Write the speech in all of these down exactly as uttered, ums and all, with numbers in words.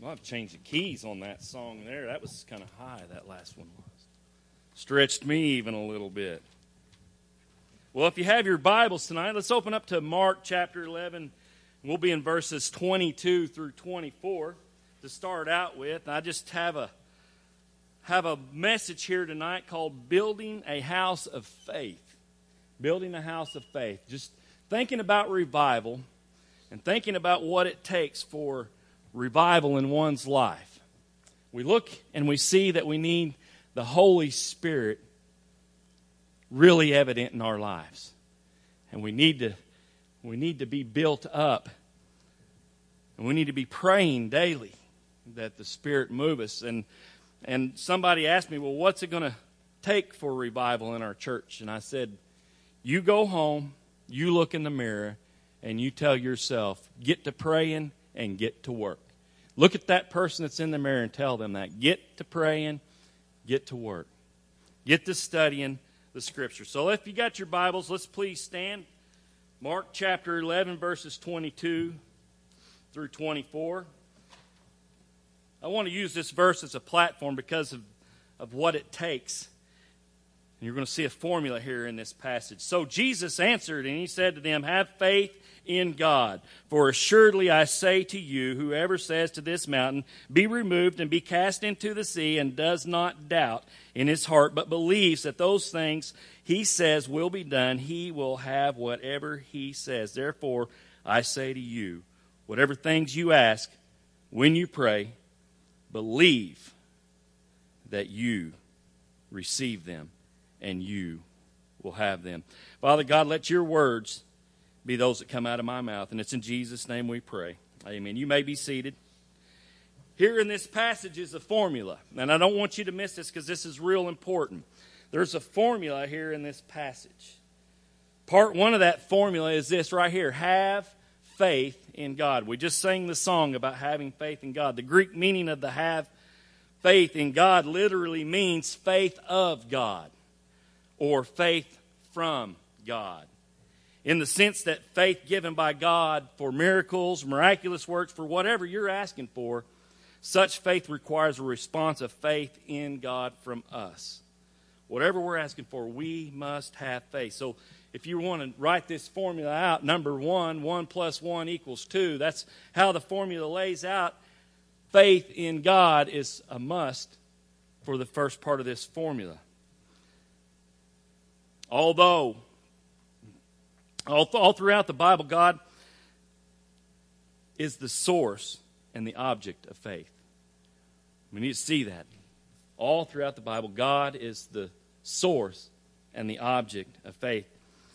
Well, I've changed the keys on that song there. That was kind of high, that last one was. Stretched me even a little bit. Well, if you have your Bibles tonight, let's open up to Mark chapter eleven. We'll be in verses twenty-two through twenty-four to start out with. I just have a have a message here tonight called Building a House of Faith. Building a House of Faith. Just thinking about revival and thinking about what it takes for revival in one's life. We look and we see that we need the Holy Spirit really evident in our lives. And we need to we need to be built up. And we need to be praying daily that the Spirit move us. And and somebody asked me, well, what's it going to take for revival in our church? And I said, you go home, you look in the mirror, and you tell yourself, get to praying and get to work. Look at that person that's in the mirror and tell them that. Get to praying, get to work. Get to studying the Scripture. So if you got your Bibles, let's please stand. Mark chapter eleven, verses twenty-two through twenty-four. I want to use this verse as a platform because of, of what it takes. And you're going to see a formula here in this passage. So Jesus answered, and he said to them, have faith in God. For assuredly I say to you, whoever says to this mountain, be removed and be cast into the sea, and does not doubt in his heart, but believes that those things he says will be done, he will have whatever he says. Therefore I say to you, whatever things you ask when you pray, believe that you receive them, and you will have them. Father God, let your words be those that come out of my mouth. And it's in Jesus' name we pray. Amen. You may be seated. Here in this passage is a formula. And I don't want you to miss this because this is real important. There's a formula here in this passage. Part one of that formula is this right here. Have faith in God. We just sang the song about having faith in God. The Greek meaning of the have faith in God literally means faith of God, or faith from God. In the sense that faith given by God for miracles, miraculous works, for whatever you're asking for, such faith requires a response of faith in God from us. Whatever we're asking for, we must have faith. So if you want to write this formula out, number one, one plus one equals two. That's how the formula lays out. Faith in God is a must for the first part of this formula. Although, all, all throughout the Bible, God is the source and the object of faith. We need to see that. All throughout the Bible, God is the source and the object of faith.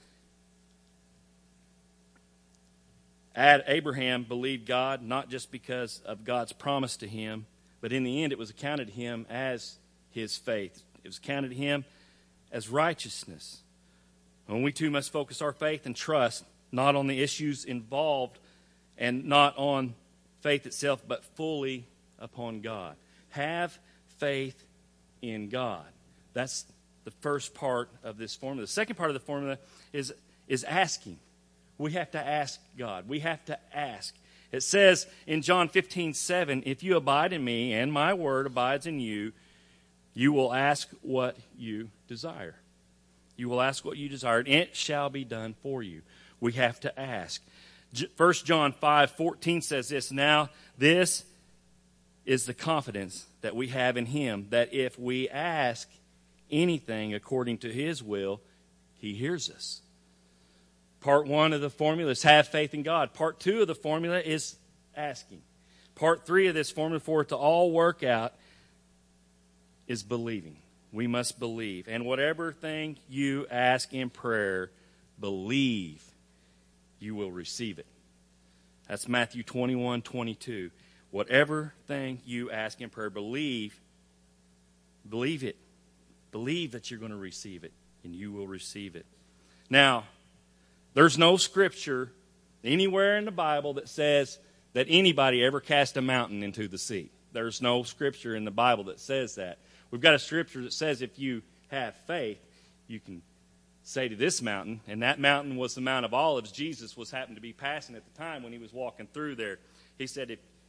Abraham believed God not just because of God's promise to him, but in the end it was accounted to him as his faith. It was counted to him as righteousness. And we too must focus our faith and trust not on the issues involved and not on faith itself, but fully upon God. Have faith in God. That's the first part of this formula. The second part of the formula is, is asking. We have to ask God. We have to ask. It says in John fifteen seven, if you abide in me and my word abides in you, you will ask what you desire. You will ask what you desire, and it shall be done for you. We have to ask. First John five fourteen says this, now this is the confidence that we have in him, that if we ask anything according to his will, he hears us. Part one of the formula is have faith in God. Part two of the formula is asking. Part three of this formula, for it to all work out, is believing. We must believe. And whatever thing you ask in prayer, believe you will receive it. That's Matthew twenty-one twenty-two. Whatever thing you ask in prayer, believe, believe it. Believe that you're going to receive it, and you will receive it. Now, there's no scripture anywhere in the Bible that says that anybody ever cast a mountain into the sea. There's no scripture in the Bible that says that. We've got a scripture that says if you have faith, you can say to this mountain, and that mountain was the Mount of Olives. Jesus was happened to be passing at the time when he was walking through there. He said, if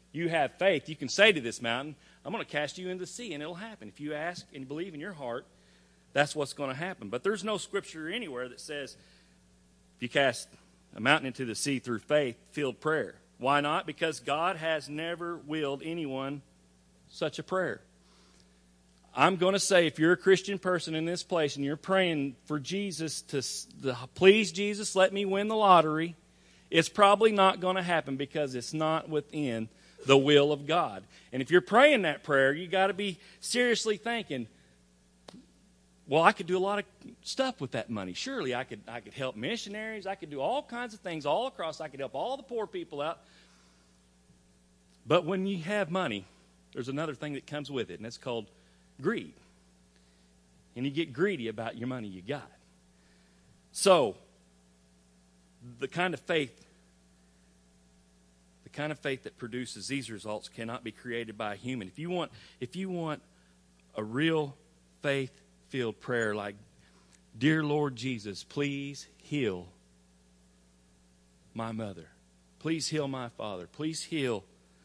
you have faith, you can say to this mountain, I'm going to cast you into the sea, and it'll happen. If you ask and believe in your heart, that's what's going to happen. But there's no scripture anywhere that says if you cast a mountain into the sea through faith-filled prayer. Why not? Because God has never willed anyone such a prayer. I'm going to say, if you're a Christian person in this place and you're praying for Jesus to, to please Jesus, let me win the lottery, it's probably not going to happen because it's not within the will of God. And if you're praying that prayer, you got to be seriously thinking, well, I could do a lot of stuff with that money. Surely I could I could help missionaries. I could do all kinds of things all across. I could help all the poor people out. But when you have money, there's another thing that comes with it, and it's called greed. And you get greedy about your money you got. So, the kind of faith, the kind of faith that produces these results cannot be created by a human. If you want, if you want a real faith-filled prayer like, Dear Lord Jesus, please heal my mother. Please heal my father. Please heal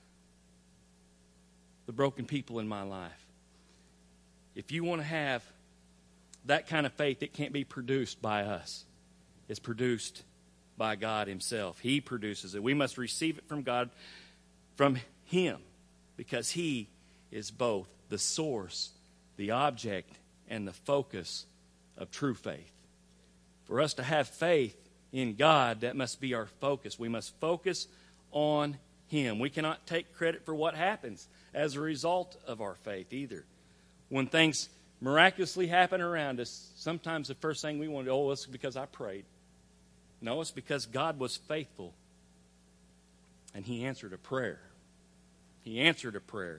the broken people in my life. If you want to have that kind of faith, it can't be produced by us. It's produced by God himself. He produces it. We must receive it from God, from him, because he is both the source, the object, and the focus of true faith. For us to have faith in God, that must be our focus. We must focus on him. We cannot take credit for what happens as a result of our faith either. When things miraculously happen around us, sometimes the first thing we want to do, oh, it's because I prayed. No, it's because God was faithful and he answered a prayer. He answered a prayer.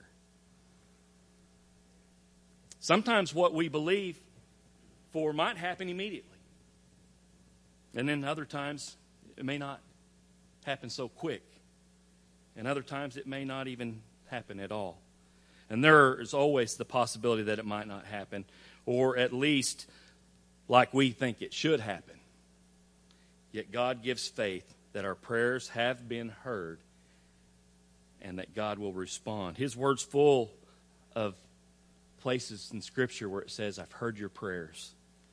Sometimes what we believe for might happen immediately. And then other times it may not happen so quick. And other times it may not even happen at all. And there is always the possibility that it might not happen, or at least like we think it should happen. Yet God gives faith that our prayers have been heard and that God will respond. His word's full of places in Scripture where it says, I've heard your prayers.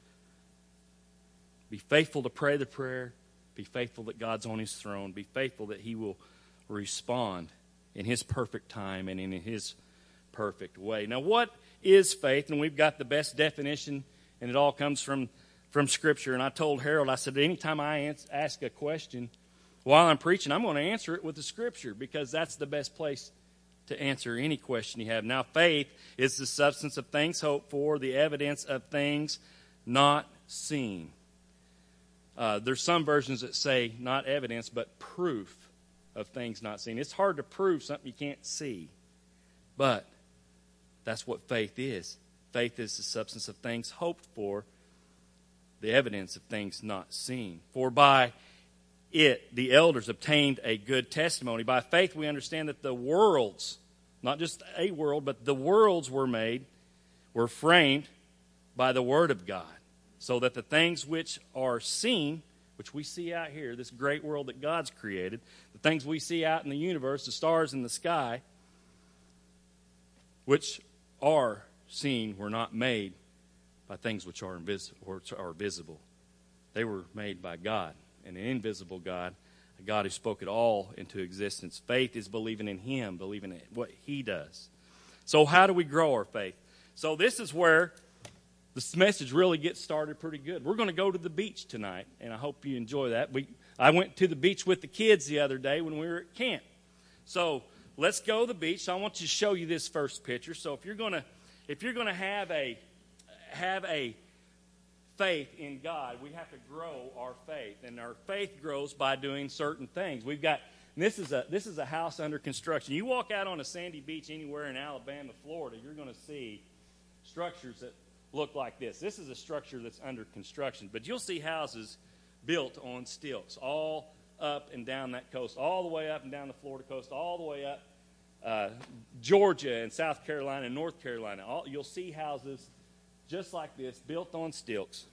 Be faithful to pray the prayer. Be faithful that God's on his throne. Be faithful that he will respond in his perfect time and in his perfect way. Now, what is faith? And we've got the best definition, and it all comes from, from Scripture. And I told Harold, I said, anytime I ask a question while I'm preaching, I'm going to answer it with the Scripture, because that's the best place to answer any question you have. Now, faith is the substance of things hoped for, the evidence of things not seen. Uh, there's some versions that say not evidence, but proof of things not seen. It's hard to prove something you can't see, but that's what faith is. Faith is the substance of things hoped for, the evidence of things not seen. For by it, the elders obtained a good testimony. By faith, we understand that the worlds, not just a world, but the worlds were made, were framed by the Word of God, so that the things which are seen, which we see out here, this great world that God's created, the things we see out in the universe, the stars in the sky, which are seen, were not made by things which are invisible or are visible. They were made by God, an invisible God, a God who spoke it all into existence. Faith is believing in him, believing in what he does. So how do we grow our faith? So this is where this message really gets started pretty good. We're going to go to the beach tonight, and I hope you enjoy that. We I went to the beach with the kids the other day when we were at camp. So let's go to the beach. So I want to show you this first picture. So if you're going to if you're going to have a have a faith in God, we have to grow our faith, and our faith grows by doing certain things. We've got this is a this is a house under construction. You walk out on a sandy beach anywhere in Alabama, Florida, you're going to see structures that look like this. This is a structure that's under construction, but you'll see houses built on stilts all up and down that coast, all the way up and down the Florida coast, all the way up uh, Georgia and South Carolina and North Carolina. All, you'll see houses just like this, built on stilts.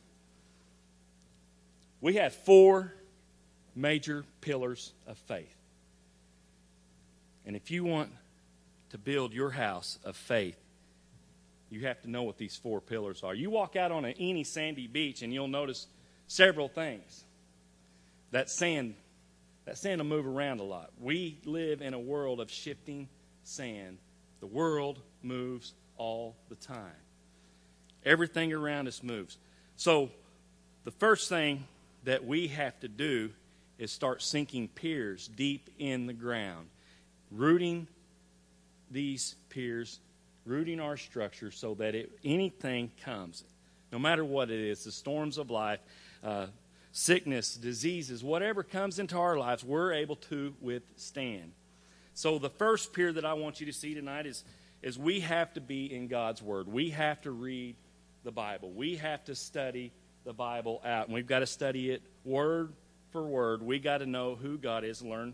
We have four major pillars of faith. And if you want to build your house of faith, you have to know what these four pillars are. You walk out on a, any sandy beach and you'll notice several things. That sand, that sand will move around a lot. We live in a world of shifting sand. The world moves all the time. Everything around us moves. So the first thing that we have to do is start sinking piers deep in the ground, rooting these piers, rooting our structure so that it, anything comes, no matter what it is, the storms of life, uh, sickness, diseases, whatever comes into our lives, we're able to withstand. So the first pier that I want you to see tonight is, is we have to be in God's Word. We have to read the Bible. We have to study the Bible out. And we've got to study it word for word. We got to know who God is and learn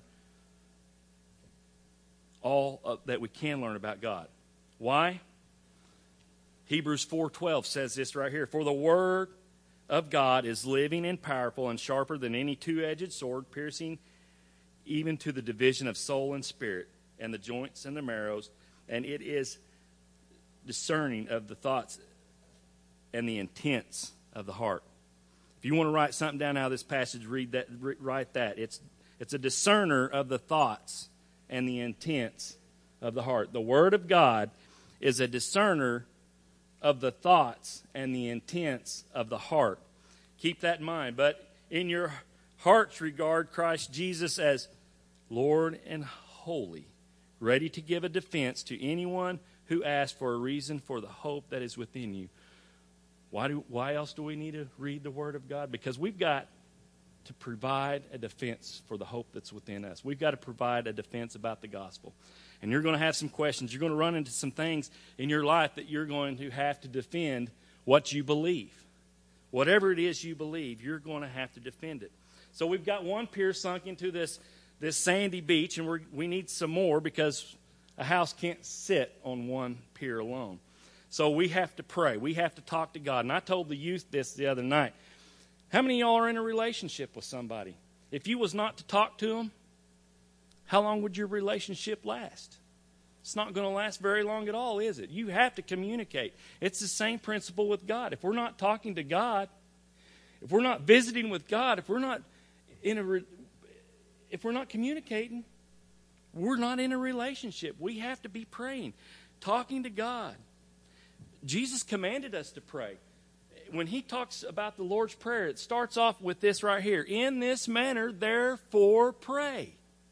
all uh, that we can learn about God. Why? Hebrews four twelve says this right here. For the Word of God is living and powerful and sharper than any two-edged sword, piercing even to the division of soul and spirit and the joints and the marrows, and it is discerning of the thoughts and the intents of the heart. If you want to write something down out of this passage, read that. Write that. It's it's a discerner of the thoughts and the intents of the heart. The Word of God is a discerner of the thoughts and the intents of the heart. Keep that in mind. But in your hearts regard Christ Jesus as Lord and holy, ready to give a defense to anyone who asks for a reason for the hope that is within you. Why do why else do we need to read the Word of God? Because we've got to provide a defense for the hope that's within us. We've got to provide a defense about the gospel. And you're going to have some questions. You're going to run into some things in your life that you're going to have to defend what you believe. Whatever it is you believe, you're going to have to defend it. So we've got one pier sunk into this, this sandy beach, and we're, we need some more because a house can't sit on one pier alone. So we have to pray. We have to talk to God. And I told the youth this the other night. How many of y'all are in a relationship with somebody? If you was not to talk to them, how long would your relationship last? It's not going to last very long at all, is it? You have to communicate. It's the same principle with God. If we're not talking to God, if we're not visiting with God, if we're not in a, re- if we're not communicating, we're not in a relationship. We have to be praying, talking to God. Jesus commanded us to pray. When he talks about the Lord's Prayer, it starts off with this right here. In this manner, therefore, pray.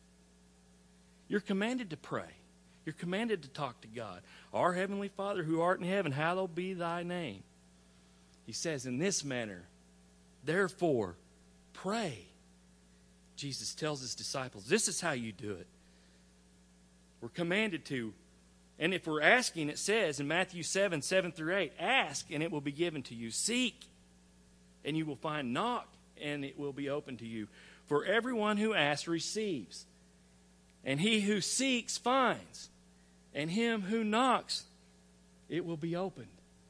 You're commanded to pray. You're commanded to talk to God. Our Heavenly Father who art in heaven, hallowed be thy name. He says, in this manner, therefore, pray. Jesus tells his disciples, this is how you do it. We're commanded to. And if we're asking, it says in Matthew seven, seven through eight, ask and it will be given to you. Seek and you will find. Knock and it will be open to you. For everyone who asks receives. And he who seeks finds. And him who knocks, it will be opened.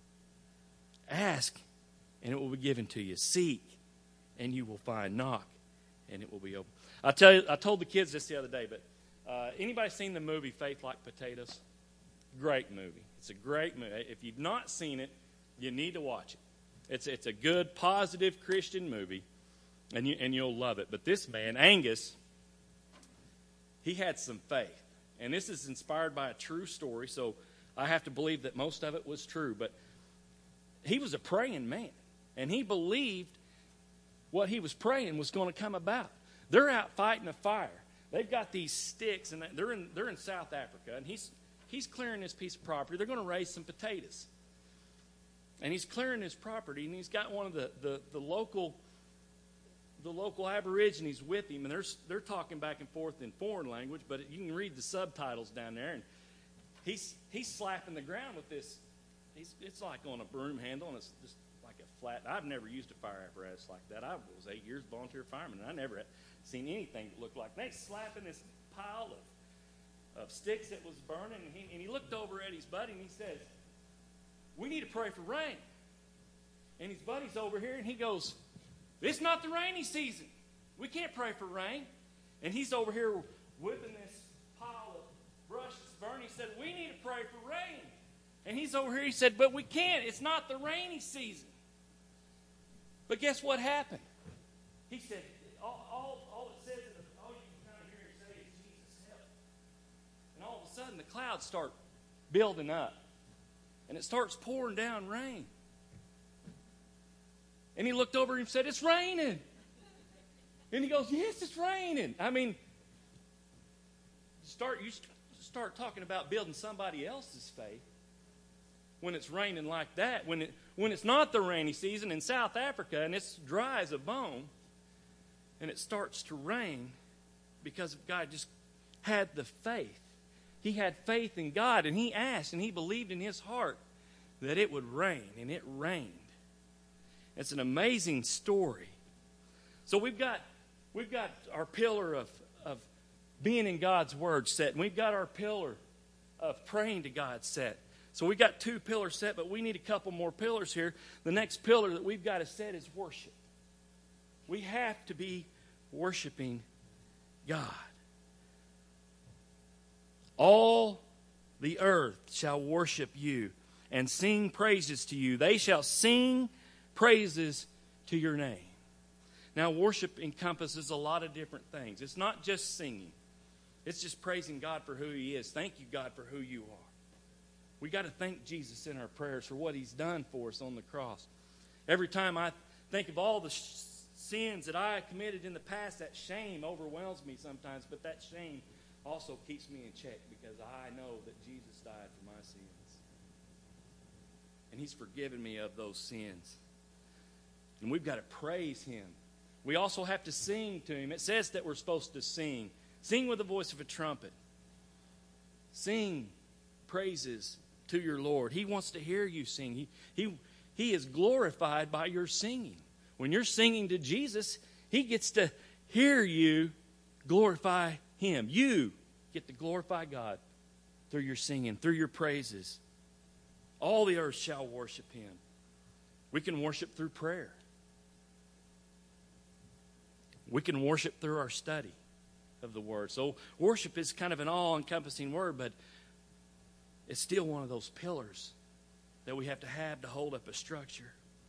Ask and it will be given to you. Seek and you will find. Knock and it will be opened. I tell you, I told the kids this the other day, but uh, anybody seen the movie Faith Like Potatoes? Great movie. It's a great movie. If you've not seen it, you need to watch it. It's it's a good, positive Christian movie, and you and you'll love it. But this man, Angus, he had some faith, and this is inspired by a true story. So I have to believe that most of it was true. But he was a praying man, and he believed what he was praying was going to come about. They're out fighting a fire. They've got these sticks, and they're in they're in South Africa, and he's He's clearing this piece of property. They're going to raise some potatoes. And he's clearing his property, and he's got one of the, the, the local the local Aborigines with him, and they're, they're talking back and forth in foreign language, but you can read the subtitles down there. And he's he's slapping the ground with this. He's, it's like on a broom handle, and it's just like a flat. I've never used a fire apparatus like that. I was eight years volunteer fireman, and I never had seen anything that looked like that. He's slapping this pile of of sticks that was burning, and he, and he looked over at his buddy, and he says, we need to pray for rain. And his buddy's over here, and he goes, it's not the rainy season. We can't pray for rain. And he's over here whipping this pile of said, we need to pray for rain. And he's over here, he said, but we can't. It's not the rainy season. But guess what happened? He said, all, all, all it says, is, all you can kind of hear him say is, Jesus, help. And all of a sudden, the clouds start building up. And it starts pouring down rain. And he looked over and said, it's raining. And he goes, yes, it's raining. I mean, start you start talking about building somebody else's faith when it's raining like that. When it when it's not the rainy season in South Africa and it's dry as a bone, and it starts to rain because God just had the faith. He had faith in God, and he asked, and he believed in his heart that it would rain, and it rained. It's an amazing story. So we've got we've got our pillar of, of being in God's Word set, and we've got our pillar of praying to God set. So we've got two pillars set, but we need a couple more pillars here. The next pillar that we've got to set is worship. We have to be worshiping God. All the earth shall worship you and sing praises to you. They shall sing praises to your name. Now, worship encompasses a lot of different things. It's not just singing. It's just praising God for who He is. Thank you, God, for who you are. We got to thank Jesus in our prayers for what He's done for us on the cross. Every time I think of all the sh- sins that I committed in the past, that shame overwhelms me sometimes, but that shame also keeps me in check because I know that Jesus died for my sins. And He's forgiven me of those sins. And we've got to praise Him. We also have to sing to Him. It says that we're supposed to sing. Sing with the voice of a trumpet. Sing praises to your Lord. He wants to hear you sing. He, he, he is glorified by your singing. When you're singing to Jesus, He gets to hear you glorify Him. You get to glorify God through your singing, through your praises. All the earth shall worship Him. We can worship through prayer. We can worship through our study of the Word. So worship is kind of an all-encompassing word, but it's still one of those pillars that we have to have to hold up a structure.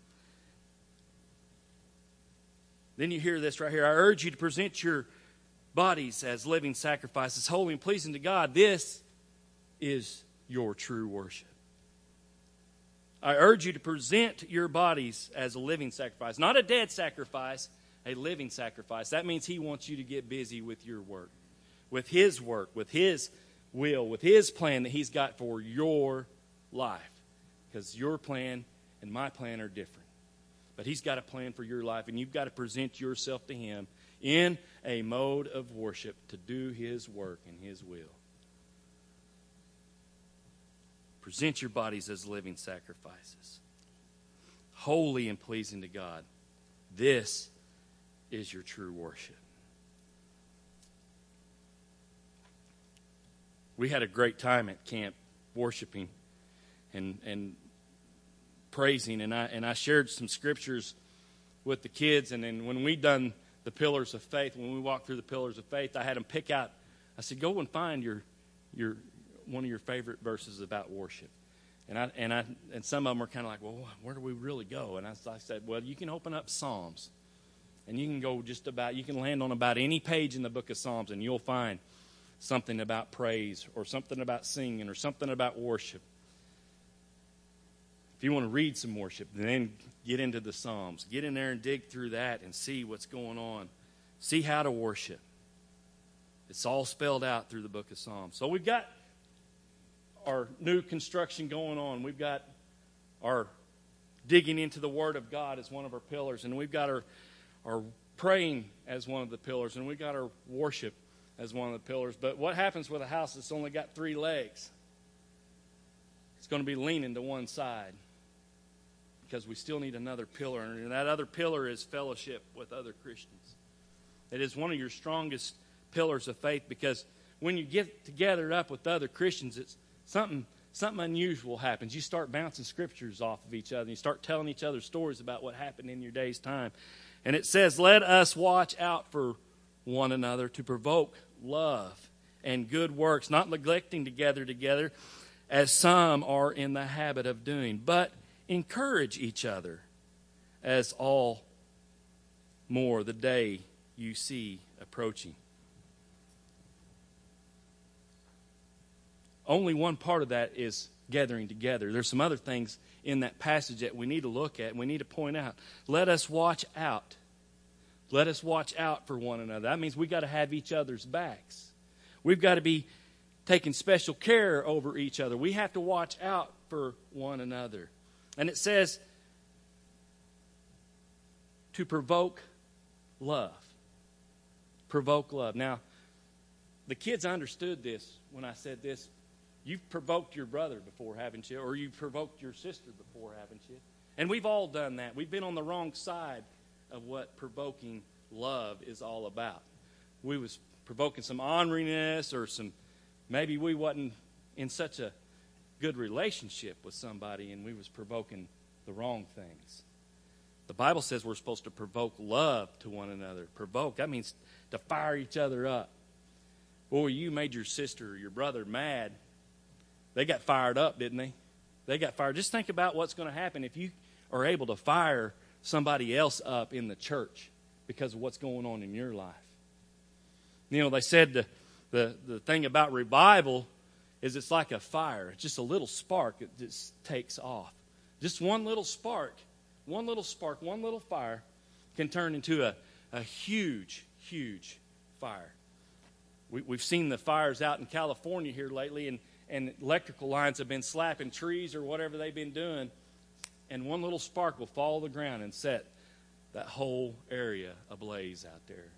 Then you hear this right here. I urge you to present your bodies as living sacrifices, holy and pleasing to God. This is your true worship. I urge you to present your bodies as a living sacrifice. Not a dead sacrifice, a living sacrifice. That means He wants you to get busy with your work, with His work, with His will, with His plan that He's got for your life. Because your plan and my plan are different. But He's got a plan for your life, and you've got to present yourself to Him in a mode of worship to do His work and His will. Present your bodies as living sacrifices, holy and pleasing to God. This is your true worship. We had a great time at camp worshiping and and praising, and I and I shared some scriptures with the kids, and then when we done the pillars of faith, when we walked through the pillars of faith, I had them pick out. I said, "Go and find your your one of your favorite verses about worship." And I and I and some of them are kind of like, "Well, where do we really go?" And I, I said, "Well, you can open up Psalms, and you can go just about you can land on about any page in the book of Psalms, and you'll find something about praise or something about singing or something about worship. If you want to read some worship, then get into the Psalms. Get in there and dig through that and see what's going on. See how to worship. It's all spelled out through the book of Psalms. So we've got our new construction going on. We've got our digging into the Word of God as one of our pillars. And we've got our, our praying as one of the pillars. And we've got our worship as one of the pillars. But what happens with a house that's only got three legs? It's going to be leaning to one side because we still need another pillar. And that other pillar is fellowship with other Christians. It is one of your strongest pillars of faith because when you get together up with other Christians, it's something something unusual happens. You start bouncing scriptures off of each other. And you start telling each other stories about what happened in your day's time. And it says, let us watch out for one another to provoke love and good works, not neglecting to gather together, as some are in the habit of doing, but encourage each other, as all more the day you see approaching. Only one part of that is gathering together. There's some other things in that passage that we need to look at and we need to point out. Let us watch out. Let us watch out for one another. That means we've got to have each other's backs. We've got to be taking special care over each other. We have to watch out for one another. And it says to provoke love. Provoke love. Now, the kids understood this when I said this. You've provoked your brother before, haven't you? Or you've provoked your sister before, haven't you? And we've all done that. We've been on the wrong side of what provoking love is all about. We was provoking some orneriness, or some, maybe we wasn't in such a good relationship with somebody and we was provoking the wrong things. The Bible says we're supposed to provoke love to one another. Provoke, that means to fire each other up. Boy, you made your sister or your brother mad. They got fired up, didn't they? They got fired. Just think about what's going to happen if you are able to fire somebody else up in the church because of what's going on in your life. You know, they said the, the, the thing about revival is it's like a fire. It's just a little spark that just takes off. Just one little spark, one little spark, one little fire can turn into a, a huge, huge fire. We, we've seen the fires out in California here lately, and and electrical lines have been slapping trees or whatever they've been doing, and one little spark will fall to the ground and set that whole area ablaze out there.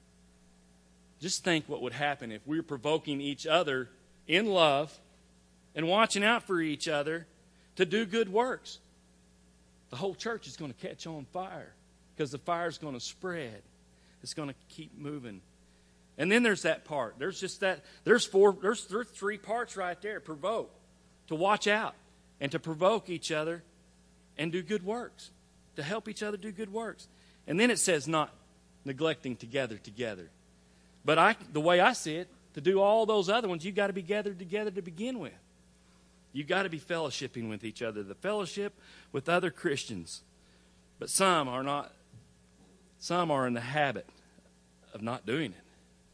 Just think what would happen if we were provoking each other in love and watching out for each other to do good works. The whole church is going to catch on fire because the fire is going to spread. It's going to keep moving. And then there's that part. There's just that. There's four. There's, there's three parts right there. Provoke, to watch out, and to provoke each other, and do good works, to help each other do good works. And then it says not neglecting to gather together. But I, the way I see it, to do all those other ones, you've got to be gathered together to begin with. You've got to be fellowshipping with each other, the fellowship with other Christians. But some are not. Some are in the habit of not doing it.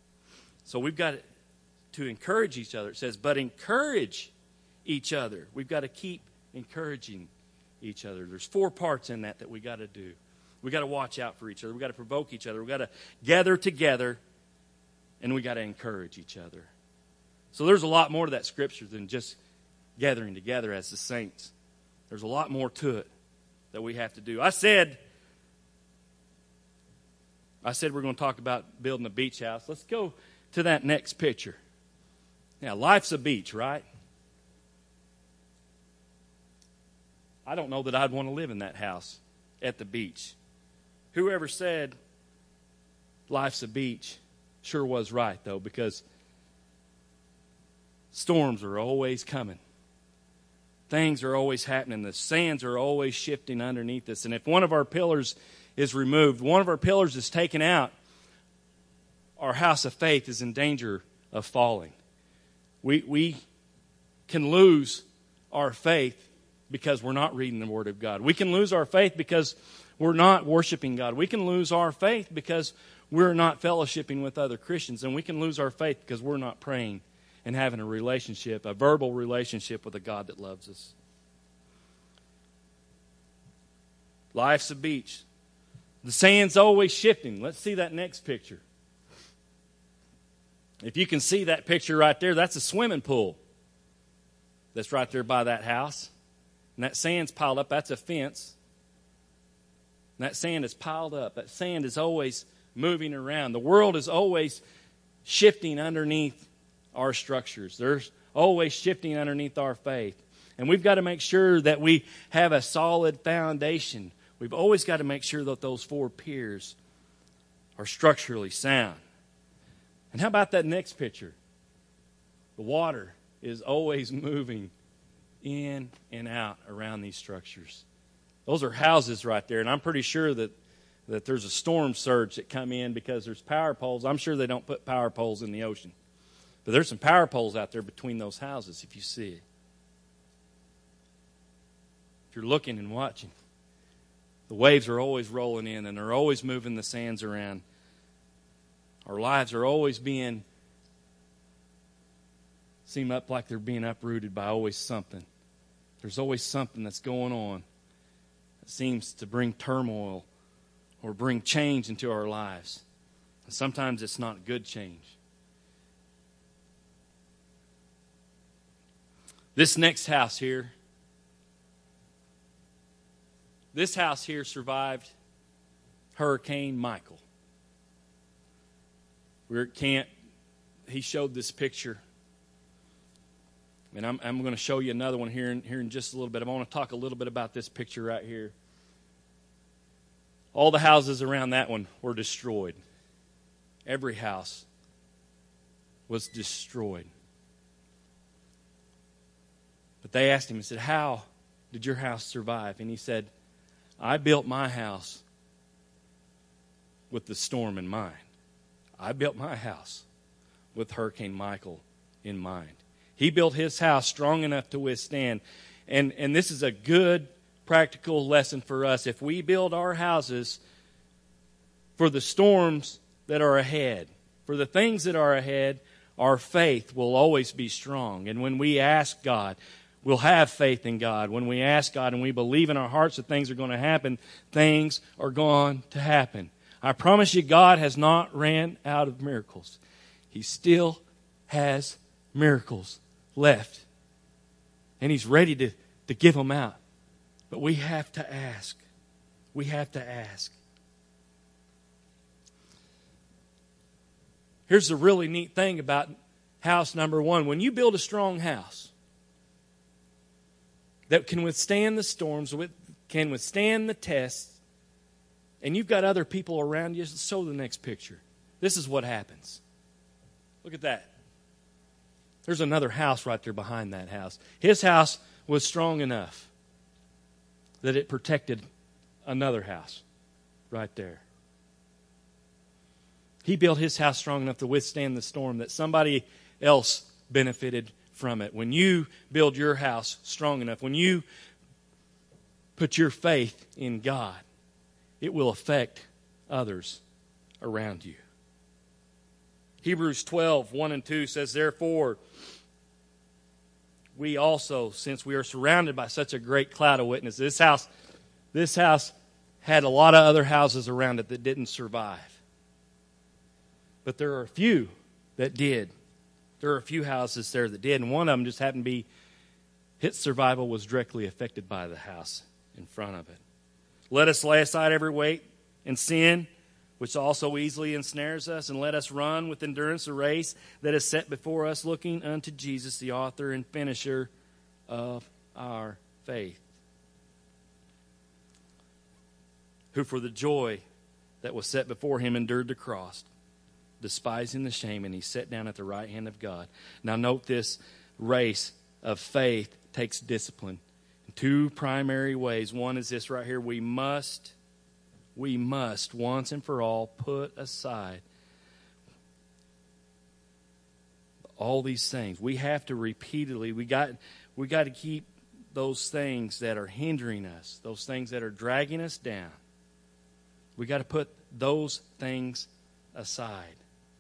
So we've got to encourage each other. It says, but encourage each other. We've got to keep encouraging each other. There's four parts in that that we got to do. We got to watch out for each other. We got to provoke each other. We got to gather together, and we got to encourage each other. So there's a lot more to that scripture than just gathering together as the saints. There's a lot more to it that we have to do. I said, I said we're going to talk about building a beach house. Let's go to that next picture. Now, life's a beach, right? I don't know that I'd want to live in that house at the beach. Whoever said life's a beach sure was right, though, because storms are always coming. Things are always happening. The sands are always shifting underneath us. And if one of our pillars is removed, one of our pillars is taken out, our house of faith is in danger of falling. We we can lose our faith because we're not reading the Word of God. We can lose our faith because we're not worshiping God. We can lose our faith because we're not fellowshipping with other Christians. And we can lose our faith because we're not praying and having a relationship, a verbal relationship with a God that loves us. Life's a beach. The sand's always shifting. Let's see that next picture. If you can see that picture right there, that's a swimming pool that's right there by that house. And that sand's piled up. That's a fence. And that sand is piled up. That sand is always moving around. The world is always shifting underneath our structures. There's always shifting underneath our faith. And we've got to make sure that we have a solid foundation. We've always got to make sure that those four piers are structurally sound. And how about that next picture? The water is always moving in and out around these structures. Those are houses right there, and I'm pretty sure that, that there's a storm surge that come in because there's power poles. I'm sure they don't put power poles in the ocean. But there's some power poles out there between those houses, if you see it. If you're looking and watching, the waves are always rolling in and they're always moving the sands around. Our lives are always being, seem up like they're being uprooted by always something. There's always something that's going on that seems to bring turmoil or bring change into our lives. And sometimes it's not good change. This next house here, this house here survived Hurricane Michael. We were at camp. He showed this picture. And I'm, I'm going to show you another one here in, here in just a little bit. I want to talk a little bit about this picture right here. All the houses around that one were destroyed. Every house was destroyed. But they asked him and said, how did your house survive? And he said, I built my house with the storm in mind. I built my house with Hurricane Michael in mind. He built his house strong enough to withstand. And, and this is a good practical lesson for us. If we build our houses for the storms that are ahead, for the things that are ahead, our faith will always be strong. And when we ask God, we'll have faith in God. When we ask God and we believe in our hearts that things are going to happen, things are going to happen. I promise you, God has not ran out of miracles. He still has miracles left. And He's ready to, to give them out. But we have to ask. We have to ask. Here's the really neat thing about house number one. When you build a strong house that can withstand the storms, can withstand the tests, and you've got other people around you, show the next picture. This is what happens. Look at that. There's another house right there behind that house. His house was strong enough that it protected another house right there. He built his house strong enough to withstand the storm that somebody else benefited from it. When you build your house strong enough, when you put your faith in God, it will affect others around you. Hebrews twelve, one and two says, therefore, we also, since we are surrounded by such a great cloud of witnesses, this house, this house had a lot of other houses around it that didn't survive. But there are a few that did. There are a few houses there that did, and one of them just happened to be, its survival was directly affected by the house in front of it. Let us lay aside every weight and sin, which also easily ensnares us, and let us run with endurance a race that is set before us, looking unto Jesus, the author and finisher of our faith, who for the joy that was set before him endured the cross, despising the shame, and he sat down at the right hand of God. Now note, this race of faith takes discipline in two primary ways. One is this right here. We must, we must once and for all put aside all these things. We have to repeatedly, we got, we got to keep those things that are hindering us, those things that are dragging us down. We got to put those things aside.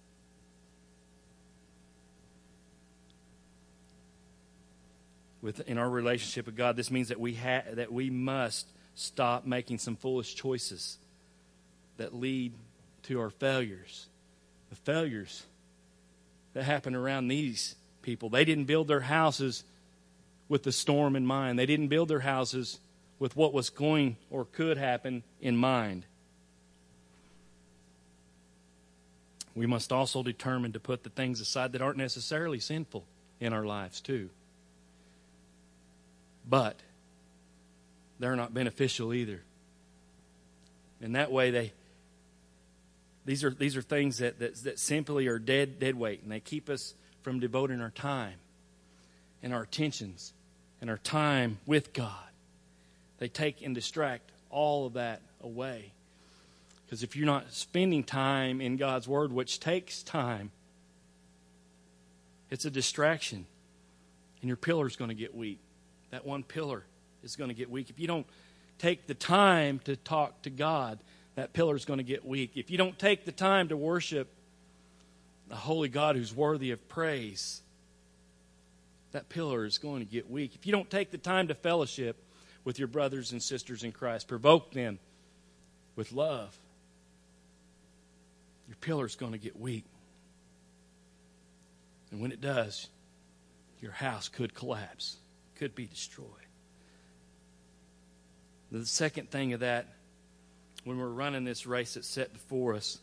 With, in our relationship with God, this means that we ha- that we must stop making some foolish choices that lead to our failures. The failures that happen around these people. They didn't build their houses with the storm in mind. They didn't build their houses with what was going or could happen in mind. We must also determine to put the things aside that aren't necessarily sinful in our lives too. But they're not beneficial either. And that way they these are these are things that, that, that simply are dead dead weight, and they keep us from devoting our time and our attentions and our time with God. They take and distract all of that away. Because if you're not spending time in God's Word, which takes time, It's a distraction. And your pillar's going to get weak. That one pillar is going to get weak. If you don't take the time to talk to God, that pillar's going to get weak. If you don't take the time to worship the holy God who's worthy of praise, that pillar is going to get weak. If you don't take the time to fellowship with your brothers and sisters in Christ, provoke them with love, your pillar is going to get weak. And when it does, your house could collapse, could be destroyed. The second thing of that, when we're running this race that's set before us,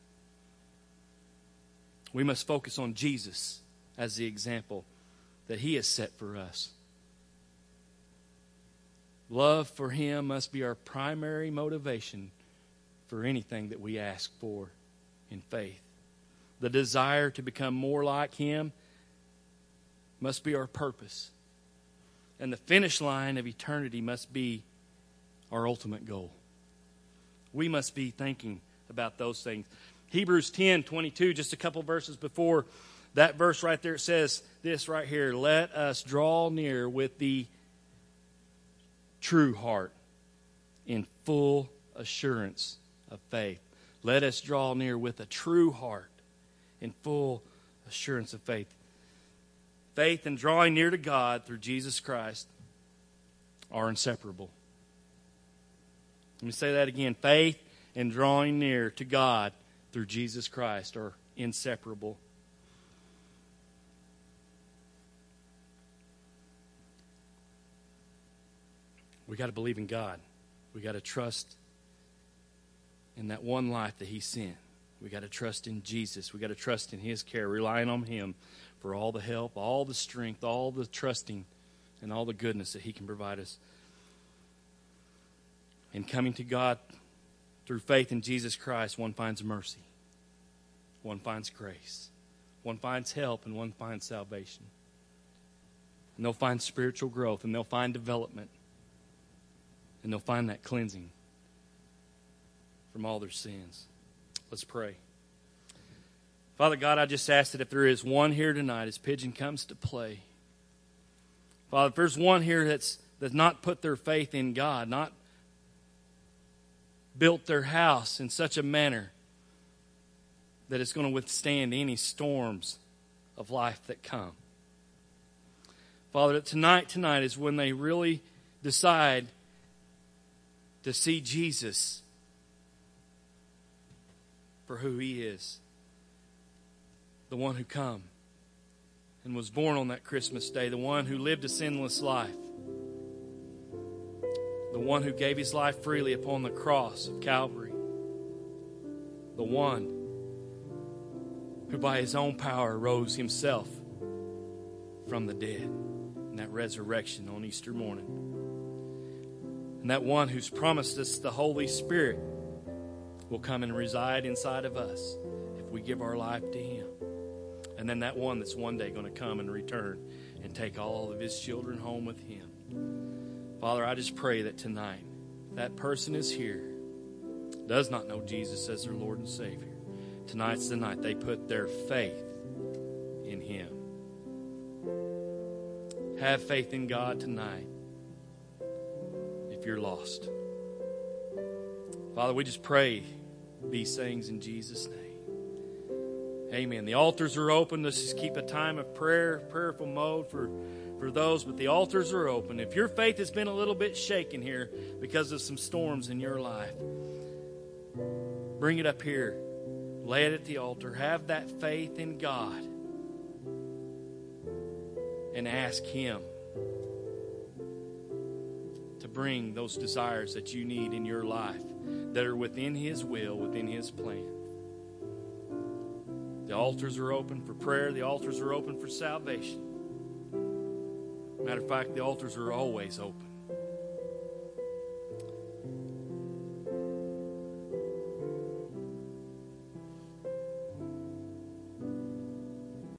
we must focus on Jesus as the example that He has set for us. Love for Him must be our primary motivation for anything that we ask for in faith. The desire to become more like Him must be our purpose. And the finish line of eternity must be our ultimate goal. We must be thinking about those things. Hebrews ten twenty-two, just a couple verses before that verse right there, it says this right here: let us draw near with the true heart in full assurance of faith. Let us draw near with a true heart in full assurance of faith. Faith and drawing near to God through Jesus Christ are inseparable. Let me say that again. Faith and drawing near to God through Jesus Christ are inseparable. We got to believe in God. We got to trust in that one life that He sent. We got to trust in Jesus. We got to trust in His care, relying on Him for all the help, all the strength, all the trusting, and all the goodness that He can provide us. In coming to God through faith in Jesus Christ, one finds mercy, one finds grace, one finds help, and one finds salvation. And they'll find spiritual growth, and they'll find development, and they'll find that cleansing from all their sins. Let's pray. Father God, I just ask that if there is one here tonight as Pigeon comes to play, Father, if there's one here that's, that's not put their faith in God, not built their house in such a manner that it's going to withstand any storms of life that come. Father, that tonight, tonight is when they really decide to see Jesus for who He is. The one who come and was born on that Christmas day. The one who lived a sinless life. The one who gave His life freely upon the cross of Calvary. The one who by His own power rose Himself from the dead in that resurrection on Easter morning. And that one who's promised us the Holy Spirit will come and reside inside of us if we give our life to Him. And then that one that's one day going to come and return and take all of His children home with Him. Father, I just pray that tonight, if that person is here, does not know Jesus as their Lord and Savior, tonight's the night they put their faith in Him. Have faith in God tonight if you're lost. Father, we just pray these things in Jesus' name. Amen. The altars are open. Let's just keep a time of prayer, prayerful mode for, for those, but the altars are open. If your faith has been a little bit shaken here because of some storms in your life, bring it up here. Lay it at the altar. Have that faith in God and ask Him to bring those desires that you need in your life that are within His will, within His plan. The altars are open for prayer. The altars are open for salvation. Matter of fact, the altars are always open.